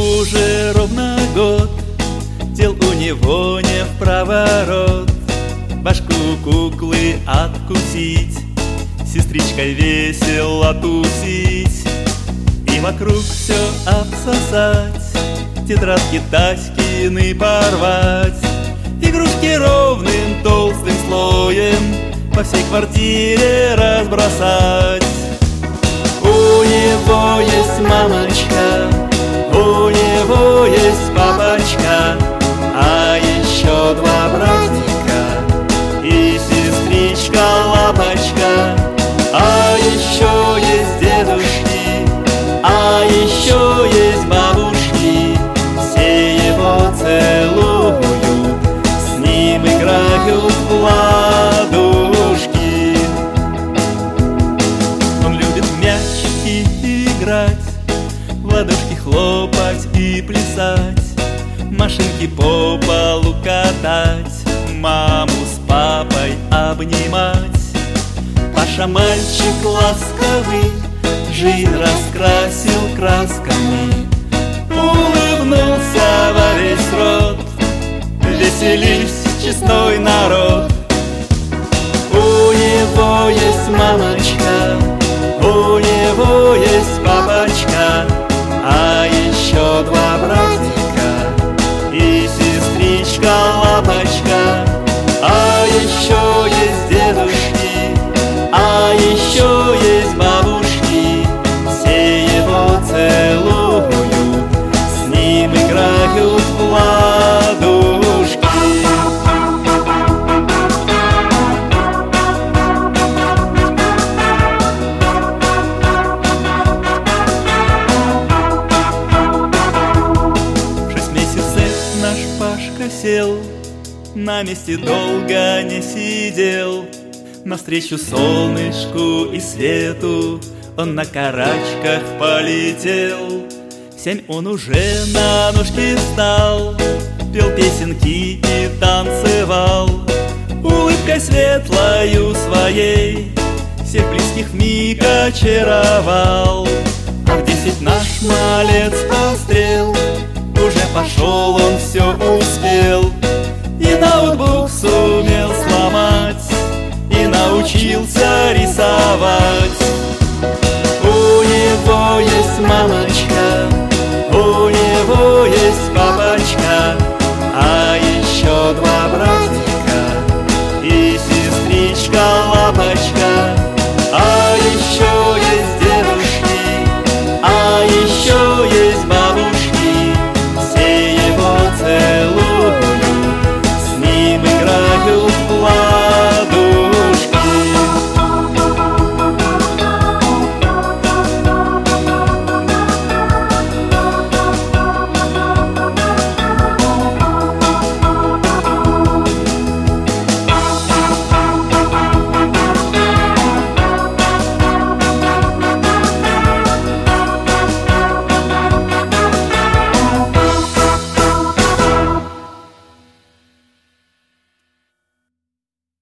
уже ровно год, дел у него не в проворот. Башку куклы откусить, сестричкой весело тусить и вокруг все обсосать, тетрадки Таськины порвать, игрушки ровным толстым слоем по всей квартире разбросать. У него есть мамочка, у него есть папочка, а еще два братика и сестричка Лапочка. А еще есть дедушки, а еще есть бабушки, все его целуют, с ним играют в ладушки. Он любит в мячики играть, в ладошки хлопать и плясать, машинки по полу катать, маму с папой обнимать. Паша мальчик ласковый, жизнь раскрасил красками, улыбнулся во весь рот. Веселись, честной народ. У него есть мамочка, у него есть папочка, а еще два братика и сестричка Лапочка. А еще есть дедушки, а еще есть бабушки, все его целуют, с ним играют в ладушки. Наш Пашка сел, на месте долго не сидел. Навстречу солнышку и свету он на карачках полетел. В 7 он уже на ножки встал, пел песенки и танцевал, улыбкой светлою своей всех близких вмиг очаровал. А в 10 наш малец пострел, уже пошел, он все успел, и ноутбук сумел сломать, и научился рисовать. У него есть мамочка,